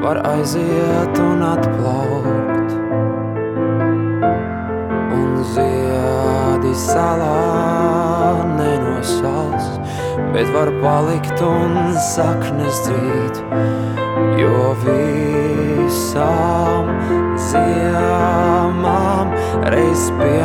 var aiziet un atplaukt, un ziedi salā nenosals, bet var palikt un saknes dzīt, jo visām ziemām reiz pie